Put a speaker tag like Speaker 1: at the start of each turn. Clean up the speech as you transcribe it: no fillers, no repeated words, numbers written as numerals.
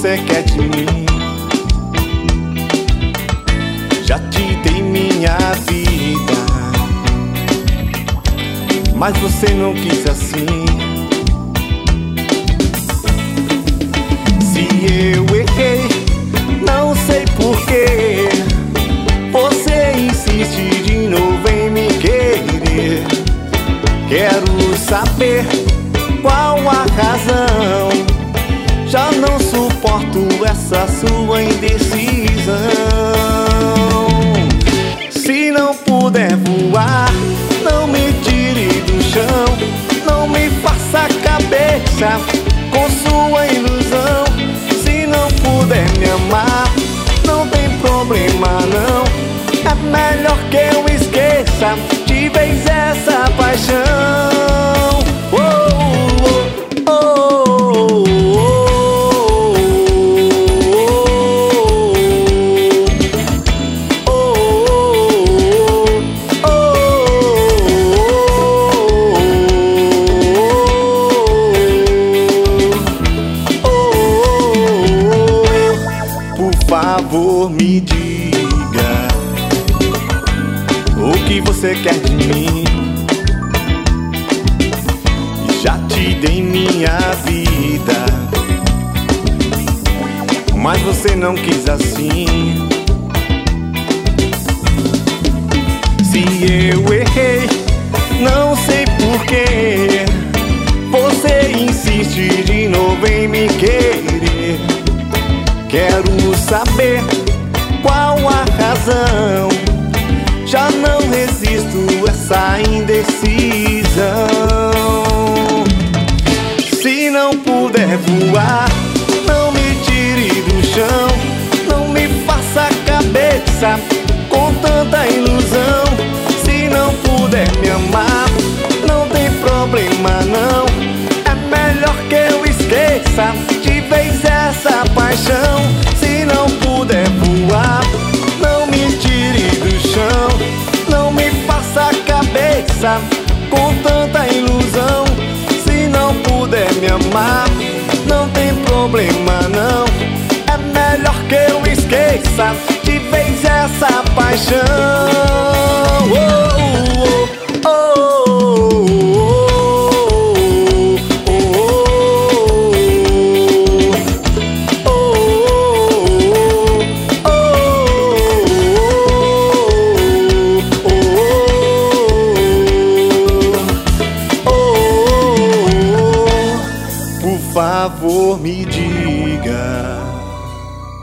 Speaker 1: você quer de mim? Já te dei minha vida, mas você não quis assim. Se eu errei, não sei porquê, você insiste de novo em me querer. Quero saber qual a razão, já não suporto essa sua indecisão. Se não puder voar, não me tire do chão, não me faça a cabeça com sua ilusão. Se não puder me amar, não tem problema não, é melhor que eu esqueça de vez essa paixão. Por favor, me diga o que você quer de mim. Já te dei minha vida, mas você não quis assim. Se eu errei, não sei porquê, você insiste de novo em me querer. Quero saber qual a razão, já não resisto essa indecisão. Se não puder voar, não me tire do chão, não me faça a cabeça com tanta ilusão. Se não puder me amar, não tem problema não, é melhor que eu esqueça de vez essa paixão. Se não puder voar, não me tire do chão, não me faça a cabeça com tanta ilusão. Se não puder me amar, não tem problema não, é melhor que eu esqueça de vez essa paixão. Por favor, me diga